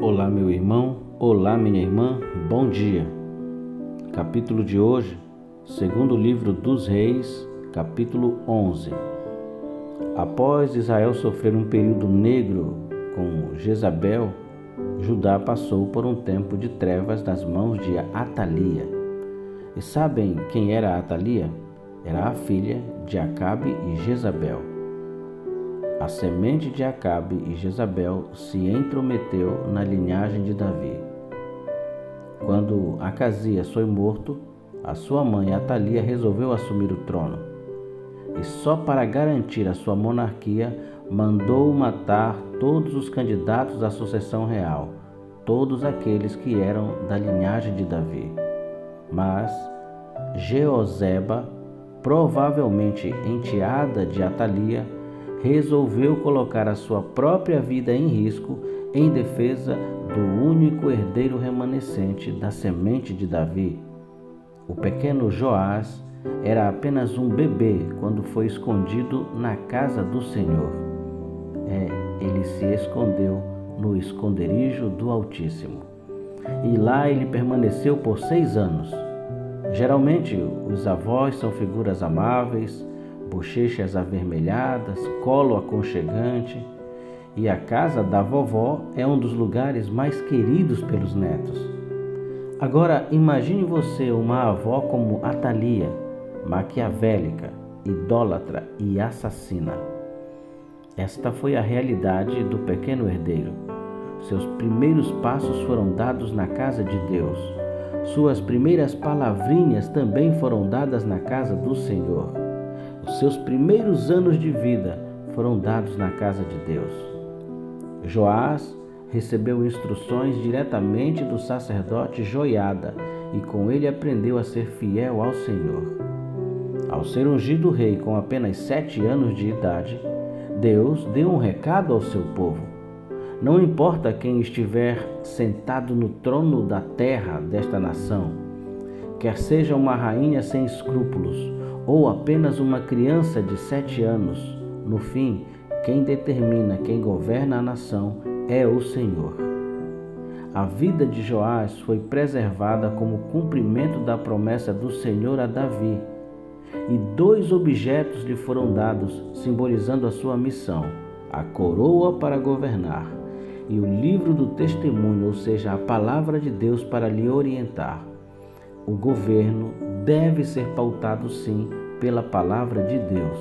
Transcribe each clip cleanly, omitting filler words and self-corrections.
Olá, meu irmão, olá, minha irmã, bom dia. Capítulo de hoje, segundo livro dos Reis, capítulo 11. Após Israel sofrer um período negro com Jezabel, Judá passou por um tempo de trevas nas mãos de Atalia. E sabem quem era Atalia? Era a filha de Acabe e Jezabel. A semente de Acabe e Jezabel se intrometeu na linhagem de Davi. Quando Acasias foi morto, a sua mãe Atalia resolveu assumir o trono. E só para garantir a sua monarquia, mandou matar todos os candidatos à sucessão real, todos aqueles que eram da linhagem de Davi. Mas Jeoseba, provavelmente enteada de Atalia, resolveu colocar a sua própria vida em risco em defesa do único herdeiro remanescente da semente de Davi. O pequeno Joás era apenas um bebê quando foi escondido na casa do Senhor. Ele se escondeu no esconderijo do Altíssimo. E lá ele permaneceu por 6 anos. Geralmente, os avós são figuras amáveis, bochechas avermelhadas, colo aconchegante, e a casa da vovó é um dos lugares mais queridos pelos netos. Agora, imagine você uma avó como Atalia, maquiavélica, idólatra e assassina. Esta foi a realidade do pequeno herdeiro. Seus primeiros passos foram dados na casa de Deus. Suas primeiras palavrinhas também foram dadas na casa do Senhor. Os seus primeiros anos de vida foram dados na casa de Deus. Joás recebeu instruções diretamente do sacerdote Joiada e com ele aprendeu a ser fiel ao Senhor. Ao ser ungido rei com apenas 7 anos de idade, Deus deu um recado ao seu povo. Não importa quem estiver sentado no trono da terra desta nação, quer seja uma rainha sem escrúpulos, ou apenas uma criança de 7 anos, no fim, quem determina quem governa a nação é o Senhor. A vida de Joás foi preservada como cumprimento da promessa do Senhor a Davi, e 2 objetos lhe foram dados, simbolizando a sua missão: a coroa para governar e o livro do testemunho, ou seja, a palavra de Deus para lhe orientar. O governo deve ser pautado, sim, pela palavra de Deus.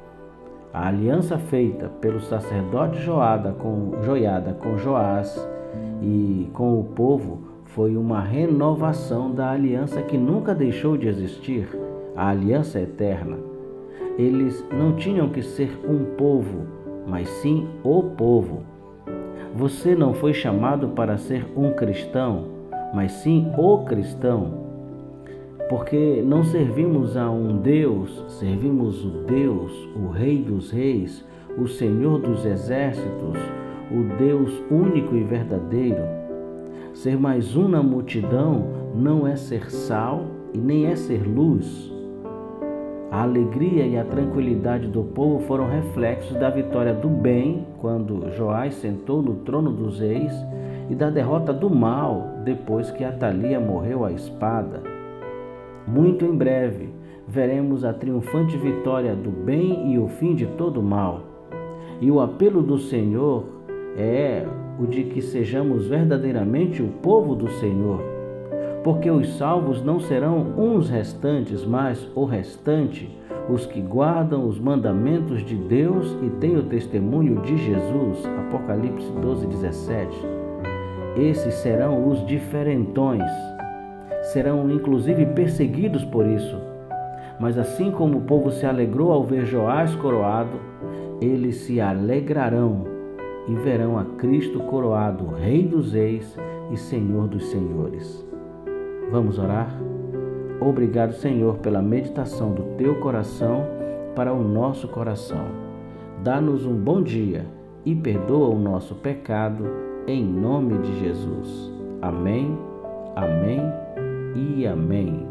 A aliança feita pelo sacerdote Joiada com Joás e com o povo foi uma renovação da aliança que nunca deixou de existir, a aliança eterna. Eles não tinham que ser um povo, mas sim o povo. Você não foi chamado para ser um cristão, mas sim o cristão. Porque não servimos a um Deus, servimos o Deus, o Rei dos Reis, o Senhor dos Exércitos, o Deus único e verdadeiro. Ser mais um na multidão não é ser sal e nem é ser luz. A alegria e a tranquilidade do povo foram reflexos da vitória do bem, quando Joás sentou no trono dos reis, e da derrota do mal, depois que Atalia morreu à espada. Muito em breve, veremos a triunfante vitória do bem e o fim de todo o mal. E o apelo do Senhor é o de que sejamos verdadeiramente o povo do Senhor, porque os salvos não serão uns restantes, mas o restante, os que guardam os mandamentos de Deus e têm o testemunho de Jesus. Apocalipse 12:17. Esses serão os diferentões. Serão inclusive perseguidos por isso. Mas assim como o povo se alegrou ao ver Joás coroado, eles se alegrarão e verão a Cristo coroado, Rei dos Reis e Senhor dos Senhores. Vamos orar? Obrigado, Senhor, pela meditação do Teu coração para o nosso coração. Dá-nos um bom dia e perdoa o nosso pecado, em nome de Jesus. Amém, amém e amém.